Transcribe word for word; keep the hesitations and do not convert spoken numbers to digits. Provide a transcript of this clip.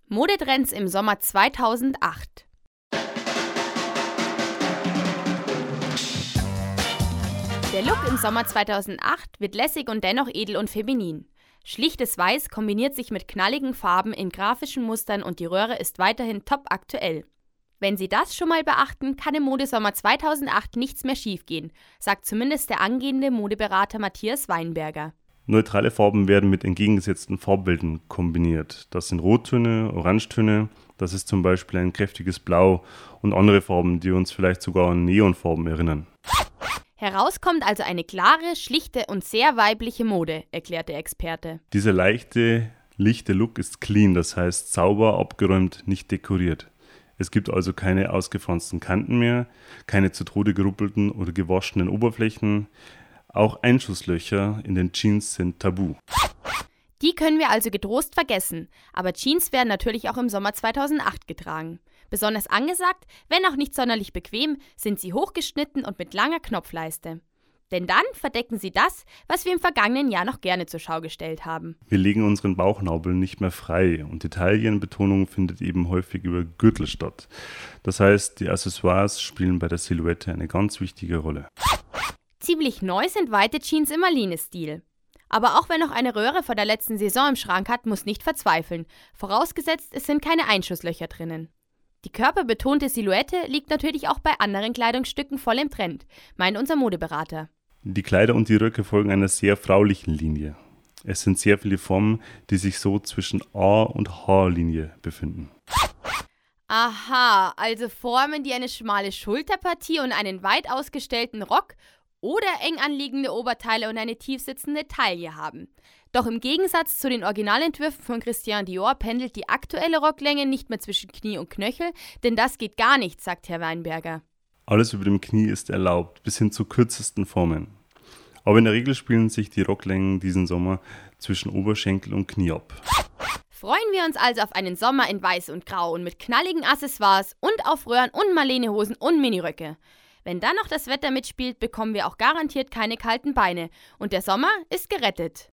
Modetrends im Sommer zweitausendacht. Der Look im Sommer zweitausendacht wird lässig und dennoch edel und feminin. Schlichtes Weiß kombiniert sich mit knalligen Farben in grafischen Mustern und die Röhre ist weiterhin top aktuell. Wenn Sie das schon mal beachten, kann im Modesommer zweitausendacht nichts mehr schiefgehen, sagt zumindest der angehende Modeberater Matthias Weinberger. Neutrale Farben werden mit entgegengesetzten Farbbildern kombiniert. Das sind Rottöne, Orangetöne, das ist zum Beispiel ein kräftiges Blau und andere Farben, die uns vielleicht sogar an Neonfarben erinnern. Herauskommt also eine klare, schlichte und sehr weibliche Mode, erklärt der Experte. Dieser leichte, lichte Look ist clean, das heißt sauber, abgeräumt, nicht dekoriert. Es gibt also keine ausgefransten Kanten mehr, keine zu Tode geruppelten oder gewaschenen Oberflächen. Auch Einschusslöcher in den Jeans sind tabu. Die können wir also getrost vergessen, aber Jeans werden natürlich auch im Sommer zweitausendacht getragen. Besonders angesagt, wenn auch nicht sonderlich bequem, sind sie hochgeschnitten und mit langer Knopfleiste. Denn dann verdecken sie das, was wir im vergangenen Jahr noch gerne zur Schau gestellt haben. Wir legen unseren Bauchnabel nicht mehr frei und die Taillenbetonung findet eben häufig über Gürtel statt. Das heißt, die Accessoires spielen bei der Silhouette eine ganz wichtige Rolle. Ziemlich neu sind weite Jeans im Marlene-Stil. Aber auch wer noch eine Röhre vor der letzten Saison im Schrank hat, muss nicht verzweifeln. Vorausgesetzt, es sind keine Einschusslöcher drinnen. Die körperbetonte Silhouette liegt natürlich auch bei anderen Kleidungsstücken voll im Trend, meint unser Modeberater. Die Kleider und die Röcke folgen einer sehr fraulichen Linie. Es sind sehr viele Formen, die sich so zwischen A- und H-Linie befinden. Aha, also Formen, die eine schmale Schulterpartie und einen weit ausgestellten Rock oder eng anliegende Oberteile und eine tief sitzende Taille haben. Doch im Gegensatz zu den Originalentwürfen von Christian Dior pendelt die aktuelle Rocklänge nicht mehr zwischen Knie und Knöchel, denn das geht gar nicht, sagt Herr Weinberger. Alles über dem Knie ist erlaubt, bis hin zu kürzesten Formen. Aber in der Regel spielen sich die Rocklängen diesen Sommer zwischen Oberschenkel und Knie ab. Freuen wir uns also auf einen Sommer in Weiß und Grau und mit knalligen Accessoires und auf Röhren und Marlene-Hosen und Miniröcke. Wenn dann noch das Wetter mitspielt, bekommen wir auch garantiert keine kalten Beine und der Sommer ist gerettet.